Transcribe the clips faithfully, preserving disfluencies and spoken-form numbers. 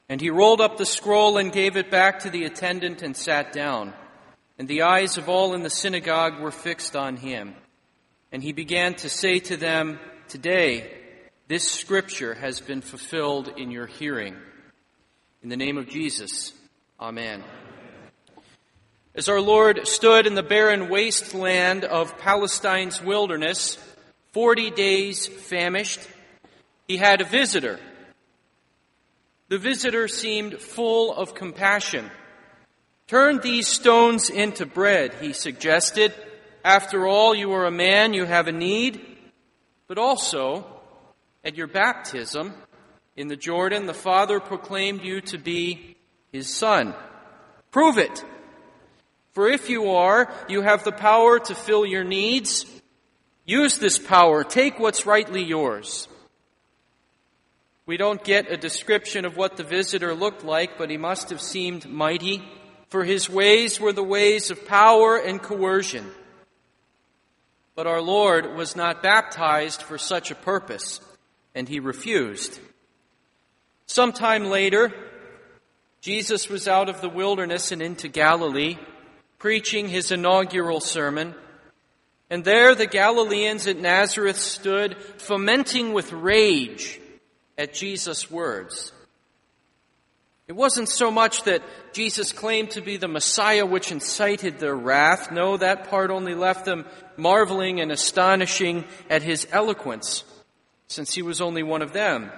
And he rolled up the scroll and gave it back to the attendant and sat down. And the eyes of all in the synagogue were fixed on him. And he began to say to them, "Today, this scripture has been fulfilled in your hearing." In the name of Jesus, amen. As our Lord stood in the barren wasteland of Palestine's wilderness, forty days famished, he had a visitor. The visitor seemed full of compassion. "Turn these stones into bread," he suggested. "After all, you are a man, you have a need. But also, at your baptism in the Jordan, the Father proclaimed you to be his son. Prove it. For if you are, you have the power to fill your needs. Use this power. Take what's rightly yours." We don't get a description of what the visitor looked like, but he must have seemed mighty, for his ways were the ways of power and coercion. But our Lord was not baptized for such a purpose, and he refused. Sometime later, Jesus was out of the wilderness and into Galilee, preaching his inaugural sermon. And there the Galileans at Nazareth stood, fomenting with rage at Jesus' words. It wasn't so much that Jesus claimed to be the Messiah which incited their wrath. No, that part only left them marveling and astonishing at his eloquence, since he was only one of them.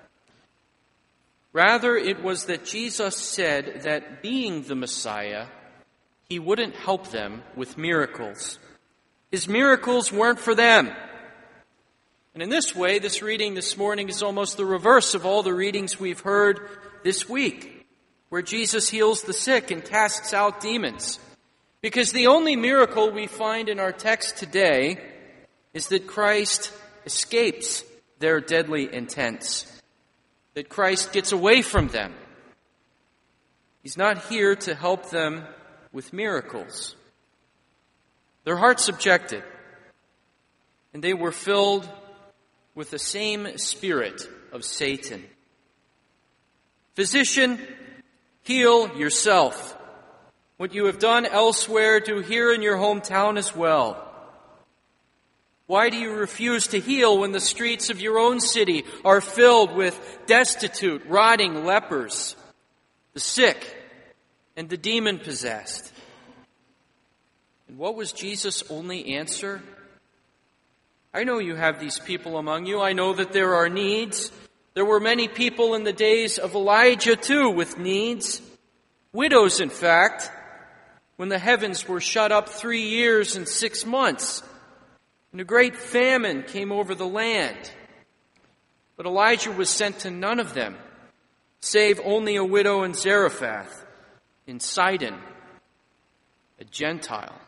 Rather, it was that Jesus said that being the Messiah, he wouldn't help them with miracles. His miracles weren't for them. And in this way, this reading this morning is almost the reverse of all the readings we've heard this week, where Jesus heals the sick and casts out demons. Because the only miracle we find in our text today is that Christ escapes their deadly intents, that Christ gets away from them. He's not here to help them with miracles. Their hearts objected, and they were filled with the same spirit of Satan. "Physician, heal yourself. What you have done elsewhere, do here in your hometown as well. Why do you refuse to heal when the streets of your own city are filled with destitute, rotting lepers, the sick, and the demon-possessed?" And what was Jesus' only answer? "I know you have these people among you. I know that there are needs. There were many people in the days of Elijah, too, with needs. Widows, in fact, when the heavens were shut up three years and six months, and a great famine came over the land. But Elijah was sent to none of them, save only a widow in Zarephath, in Sidon, a Gentile."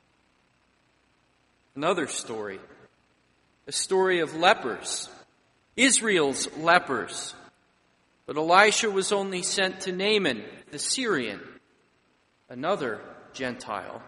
Another story. A story of lepers, Israel's lepers. But Elisha was only sent to Naaman, the Syrian, another Gentile.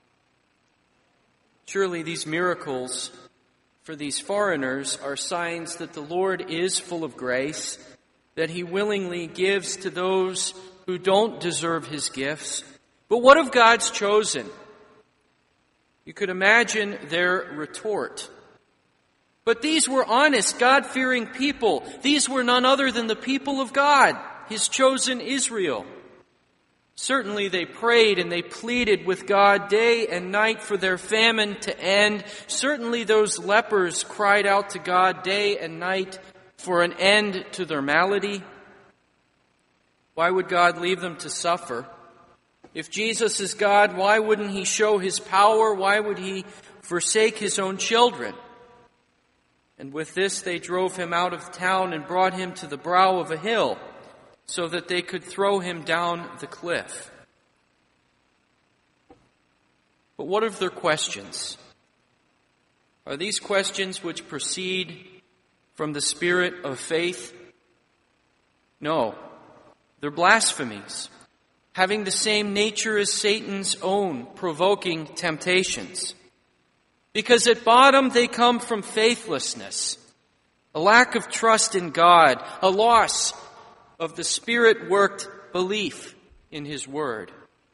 Surely these miracles for these foreigners are signs that the Lord is full of grace, that he willingly gives to those who don't deserve his gifts. But what of God's chosen? You could imagine their retort. But these were honest, God-fearing people. These were none other than the people of God, his chosen Israel. Certainly they prayed and they pleaded with God day and night for their famine to end. Certainly those lepers cried out to God day and night for an end to their malady. Why would God leave them to suffer? If Jesus is God, why wouldn't he show his power? Why would he forsake his own children? And with this, they drove him out of town and brought him to the brow of a hill so that they could throw him down the cliff. But what of their questions? Are these questions which proceed from the spirit of faith? No, they're blasphemies, having the same nature as Satan's own provoking temptations. Because at bottom they come from faithlessness, a lack of trust in God, a loss of the Spirit-worked belief in His Word.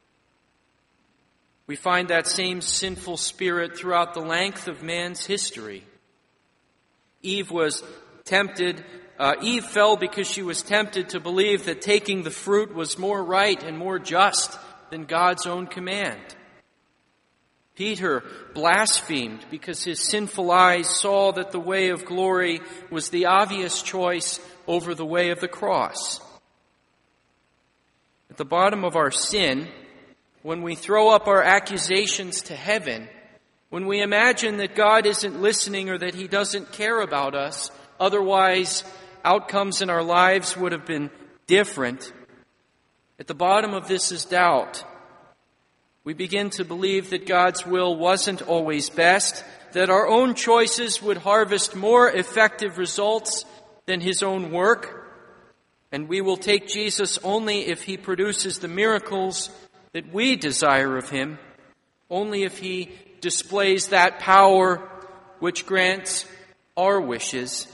We find that same sinful spirit throughout the length of man's history. Eve was tempted, uh, Eve fell because she was tempted to believe that taking the fruit was more right and more just than God's own command. Peter blasphemed because his sinful eyes saw that the way of glory was the obvious choice over the way of the cross. At the bottom of our sin, when we throw up our accusations to heaven, when we imagine that God isn't listening or that He doesn't care about us, otherwise outcomes in our lives would have been different, at the bottom of this is doubt. We begin to believe that God's will wasn't always best, that our own choices would harvest more effective results than His own work, and we will take Jesus only if He produces the miracles that we desire of Him, only if He displays that power which grants our wishes.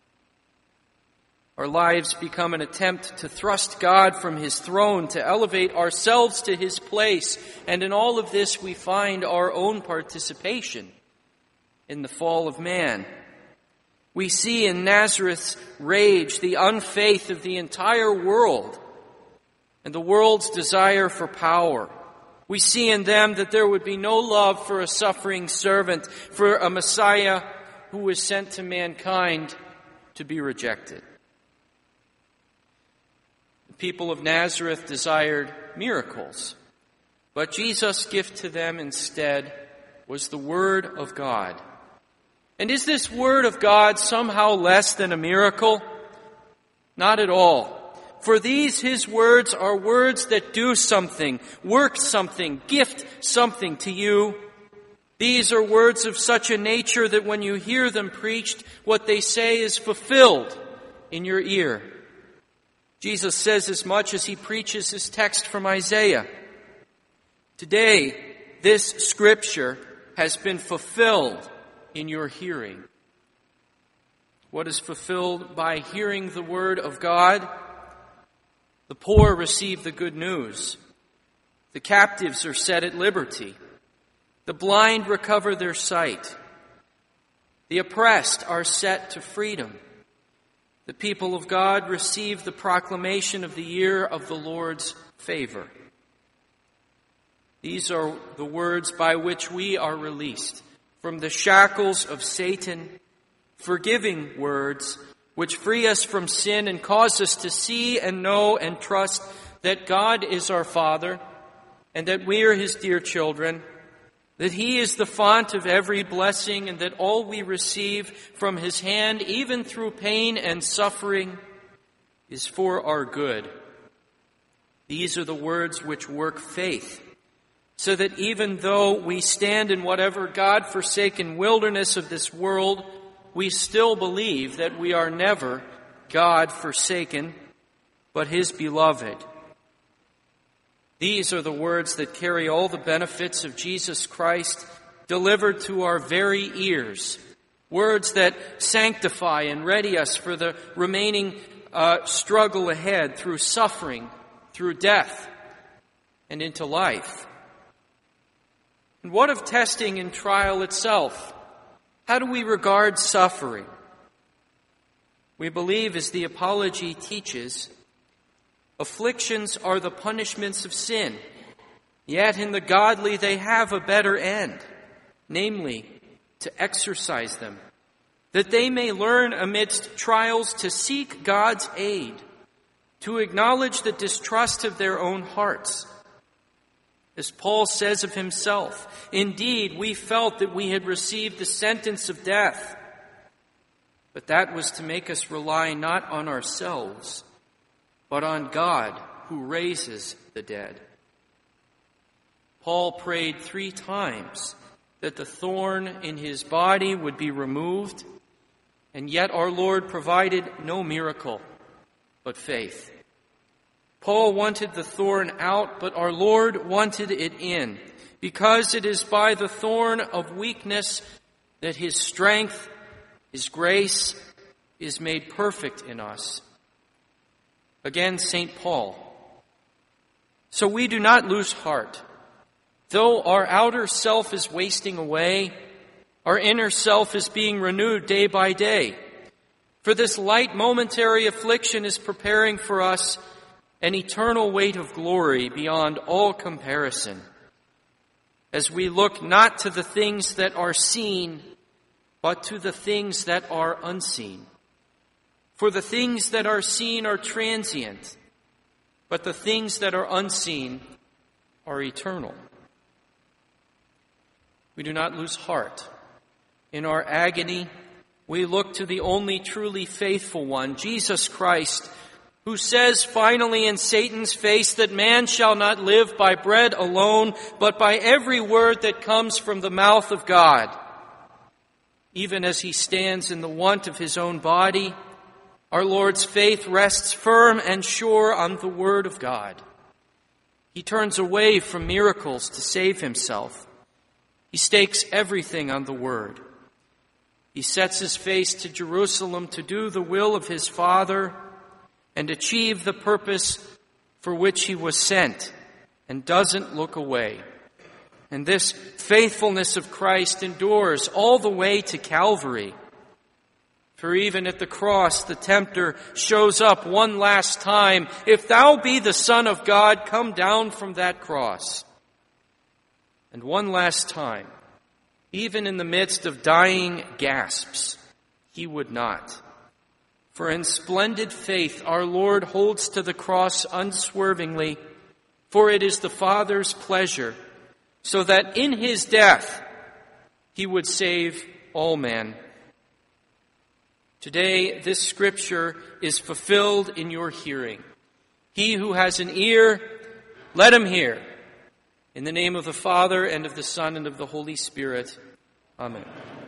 Our lives become an attempt to thrust God from His throne, to elevate ourselves to His place. And in all of this we find our own participation in the fall of man. We see in Nazareth's rage the unfaith of the entire world and the world's desire for power. We see in them that there would be no love for a suffering servant, for a Messiah who was sent to mankind to be rejected. The people of Nazareth desired miracles, but Jesus' gift to them instead was the Word of God. And is this Word of God somehow less than a miracle? Not at all. For these, His words, are words that do something, work something, gift something to you. These are words of such a nature that when you hear them preached, what they say is fulfilled in your ear. Jesus says as much as He preaches His text from Isaiah. Today, this scripture has been fulfilled in your hearing. What is fulfilled by hearing the Word of God? The poor receive the good news. The captives are set at liberty. The blind recover their sight. The oppressed are set to freedom. The people of God receive the proclamation of the year of the Lord's favor. These are the words by which we are released from the shackles of Satan, forgiving words which free us from sin and cause us to see and know and trust that God is our Father and that we are His dear children, that He is the font of every blessing and that all we receive from His hand, even through pain and suffering, is for our good. These are the words which work faith, so that even though we stand in whatever God-forsaken wilderness of this world, we still believe that we are never God-forsaken, but His beloved. These are the words that carry all the benefits of Jesus Christ delivered to our very ears. Words that sanctify and ready us for the remaining uh, struggle ahead through suffering, through death, and into life. And what of testing and trial itself? How do we regard suffering? We believe, as the Apology teaches, afflictions are the punishments of sin, yet in the godly they have a better end, namely, to exercise them, that they may learn amidst trials to seek God's aid, to acknowledge the distrust of their own hearts. As Paul says of himself, indeed, we felt that we had received the sentence of death, but that was to make us rely not on ourselves, but on God who raises the dead. Paul prayed three times that the thorn in his body would be removed, and yet our Lord provided no miracle, but faith. Paul wanted the thorn out, but our Lord wanted it in, because it is by the thorn of weakness that His strength, His grace, is made perfect in us. Again, Saint Paul. So we do not lose heart. Though our outer self is wasting away, our inner self is being renewed day by day. For this light momentary affliction is preparing for us an eternal weight of glory beyond all comparison, as we look not to the things that are seen, but to the things that are unseen. For the things that are seen are transient, but the things that are unseen are eternal. We do not lose heart. In our agony, we look to the only truly faithful one, Jesus Christ, who says finally in Satan's face that man shall not live by bread alone, but by every word that comes from the mouth of God. Even as he stands in the want of his own body, our Lord's faith rests firm and sure on the word of God. He turns away from miracles to save himself. He stakes everything on the word. He sets his face to Jerusalem to do the will of his Father and achieve the purpose for which he was sent, and doesn't look away. And this faithfulness of Christ endures all the way to Calvary. For even at the cross, the tempter shows up one last time. If thou be the Son of God, come down from that cross. And one last time, even in the midst of dying gasps, he would not. For in splendid faith, our Lord holds to the cross unswervingly, for it is the Father's pleasure, so that in his death he would save all men. Today, this scripture is fulfilled in your hearing. He who has an ear, let him hear. In the name of the Father, and of the Son, and of the Holy Spirit. Amen.